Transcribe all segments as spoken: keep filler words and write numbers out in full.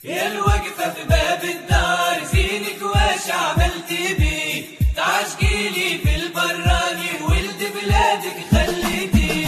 يا الوقفة في باب الدار زينك واش عملتي بيه، تعشقيلي في البراني ولد بلادك خليتيه.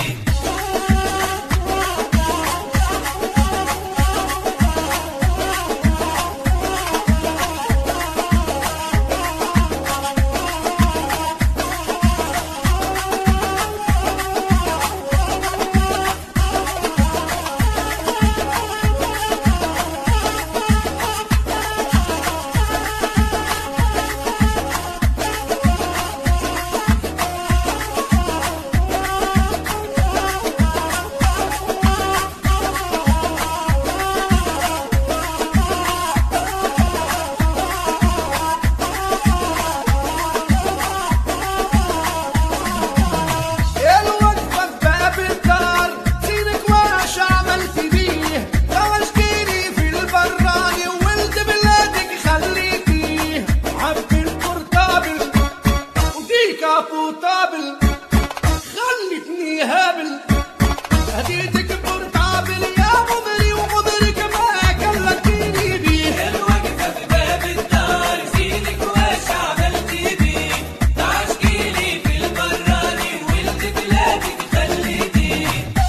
ابو طابل خلتني هابل هديتك بورطابل يا مضري ومضرك ما كلمتيني بيه. يا الوقفة في باب الدار زينك واش عملتي بيه، تعشقيلي في البراني ولد بلادك خليتيه.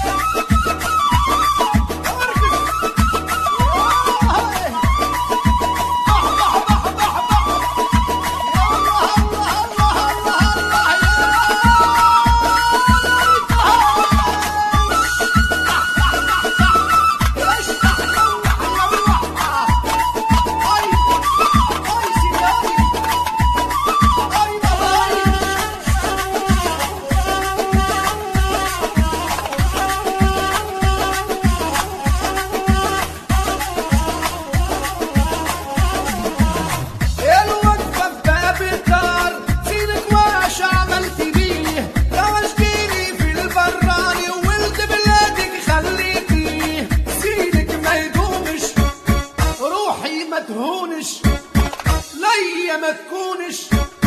تهونش ليا ما تكونش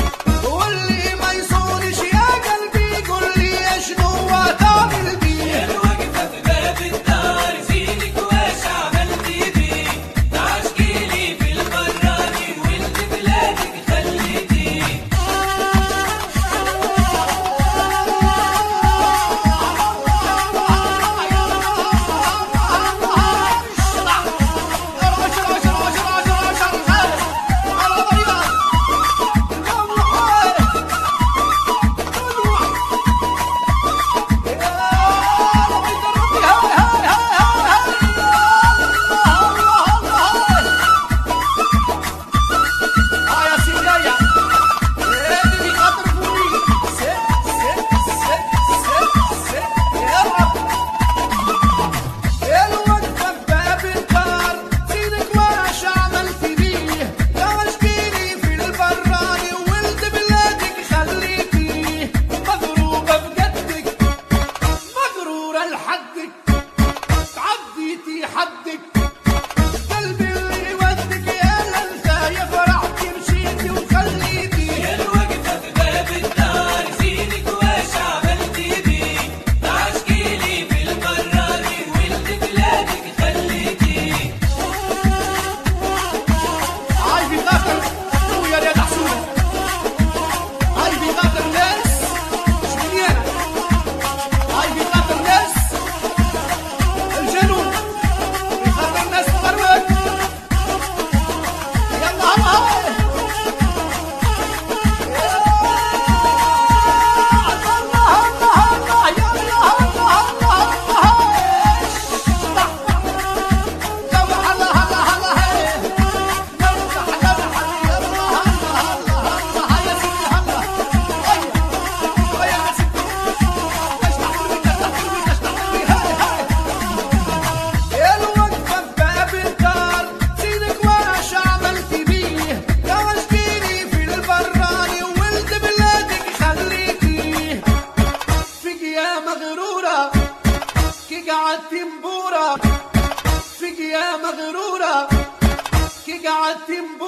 واللي ما يصونش يا قلبي قول لي شنو تعمل بيه. يا الوقفة في باب الدار زينك واش عملتي بيه، تعشقيلي في البراني ولد بلادك خليتيه. فيك يا مغرورة كي قعدتي